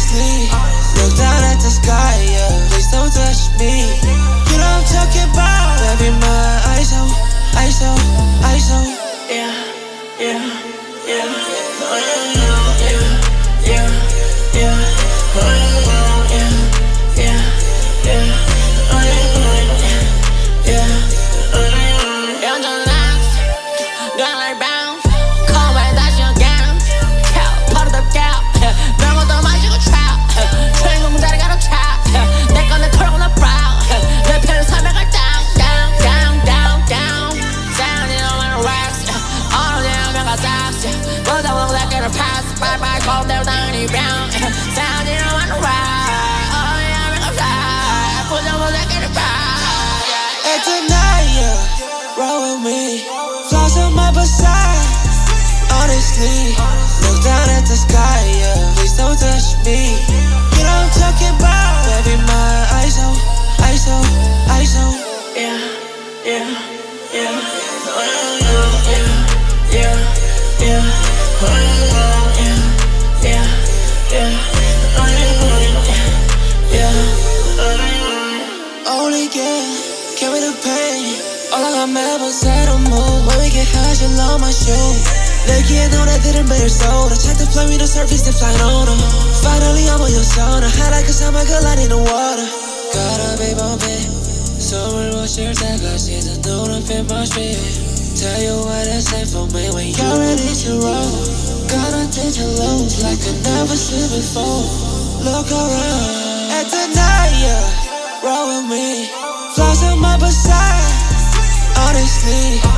Honestly, look down at the sky, yeah. Please don't touch me. You know I'm talking about. Baby, my eyes on, eyes on, eyes on. Yeah, yeah, yeah, yeah, yeah, yeah, yeah, yeah, yeah. Bye-bye, call them down and down. Sound you don't wanna ride. Oh yeah, make 'em fly. Put them on that get it And tonight, yeah, roll with me. Flies on my beside. Honestly, look down at the sky, yeah. Please don't touch me. You know I'm talking about. Baby, my eyes on, eyes on, eyes on. Yeah, yeah, yeah, yeah, yeah, yeah. Only give me the pain. All I got mad was at a move. When we get high, she love my shoe. They can't know that didn't bear soul. I tried to play me the surface, then flying on her. Finally, I'm on your sauna. High like a summer girl, I need the water. Gotta be bumping. Summer watchers, I got shit to do to fit my shit. Tell you what it's safe for me when you're ready to roll. Got a to lose like I never seen before. Look around at the night, yeah. Roll with me. Flies on my beside. Honestly,